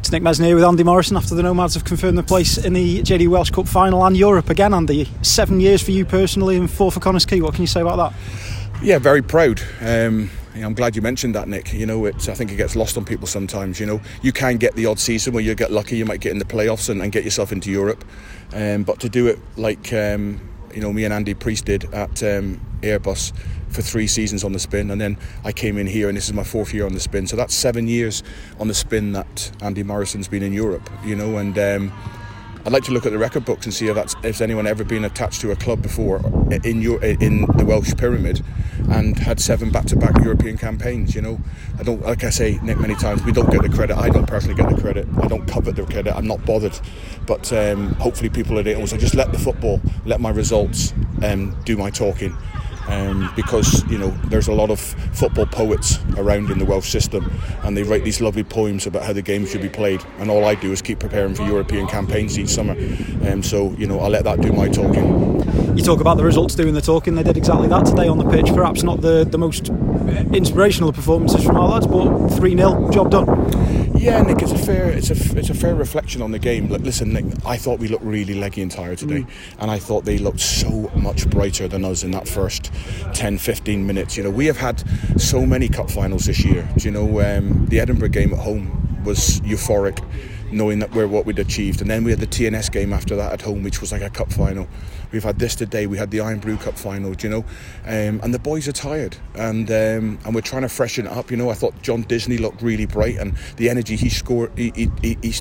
It's Nick Mesner here with Andy Morrison after the Nomads have confirmed their place in the JD Welsh Cup final and Europe again. Andy, 7 years for you personally and 4 for Connah's Quay. What can you say about that? Yeah, very proud. I'm glad you mentioned that, Nick. I think it gets lost on people sometimes. You can get the odd season where you get lucky, you might get in the playoffs and get yourself into Europe. But to do it like me and Andy Priest did at Airbus for 3 seasons on the spin, and then I came in here and this is my 4th year on the spin, so that's 7 years on the spin that Andy Morrison's been in Europe, and I'd like to look at the record books and see if anyone ever been attached to a club before in the Welsh pyramid and had 7 back-to-back European campaigns. I don't, like I say, Nick, many times, we don't get the credit. I don't personally get the credit. I don't covet the credit. I'm not bothered, but hopefully people are able to just let the football, let my results do my talking. Because there's a lot of football poets around in the Welsh system and they write these lovely poems about how the game should be played, and all I do is keep preparing for European campaigns each summer, so I'll let that do my talking. You talk about the results doing the talking. They did exactly that today on the pitch. Perhaps not the most inspirational performances from our lads, but 3-0, job done. Yeah, Nick, it's a fair reflection on the game. Listen, Nick, I thought we looked really leggy and tired today, and I thought they looked so much brighter than us in that first 10-15 minutes. We have had so many cup finals this year. The Edinburgh game at home was euphoric, knowing that what we'd achieved, and then we had the TNS game after that at home, which was like a cup final. We've had this today. We had the Iron Brew Cup final, and the boys are tired, and we're trying to freshen it up. I thought John Disney looked really bright, and the energy he scored, he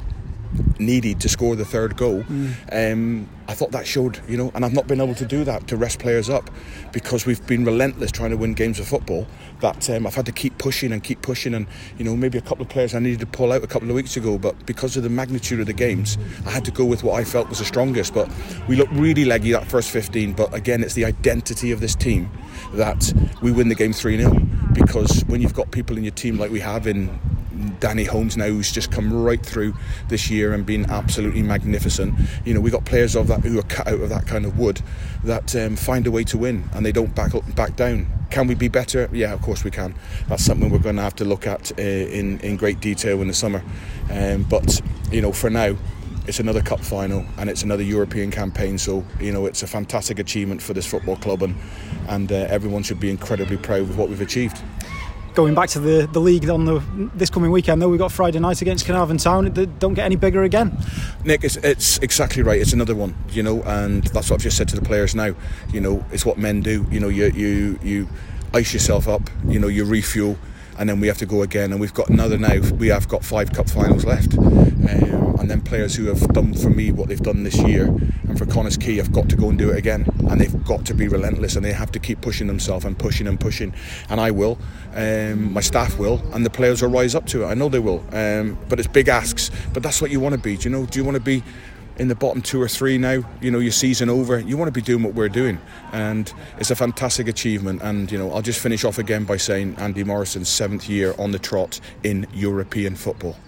needed to score the 3rd goal. I thought that showed, and I've not been able to do that, to rest players up, because we've been relentless trying to win games of football. That I've had to keep pushing, and maybe a couple of players I needed to pull out a couple of weeks ago, but because of the magnitude of the games, I had to go with what I felt was the strongest. But we looked really leggy that first 15, but again, it's the identity of this team that we win the game 3-0, because when you've got people in your team like we have in Danny Holmes now, who's just come right through this year and been absolutely magnificent. We got players of that who are cut out of that kind of wood that find a way to win, and they don't back up and back down. Can we be better? Yeah, of course we can. That's something we're going to have to look at in great detail in the summer. But for now, it's another cup final and it's another European campaign, so it's a fantastic achievement for this football club, and everyone should be incredibly proud of what we've achieved. Going back to the league on this coming weekend, though, we've got Friday night against Carnarvon Town. It don't get any bigger again. Nick, it's exactly right. It's another one, and that's what I've just said to the players now. It's what men do. You ice yourself up. You refuel, and then we have to go again. And we've got another now. We have got 5 cup finals left, and then players who have done for me what they've done this year and for Connah's Quay have got to go and do it again, and they've got to be relentless, and they have to keep pushing themselves and pushing, and I will, my staff will, and the players will rise up to it. I know they will, but it's big asks, but that's what you want to be. Do you want to be in the bottom 2 or 3 now, your season over? You want to be doing what we're doing, and it's a fantastic achievement. And I'll just finish off again by saying Andy Morrison's 7th year on the trot in European football.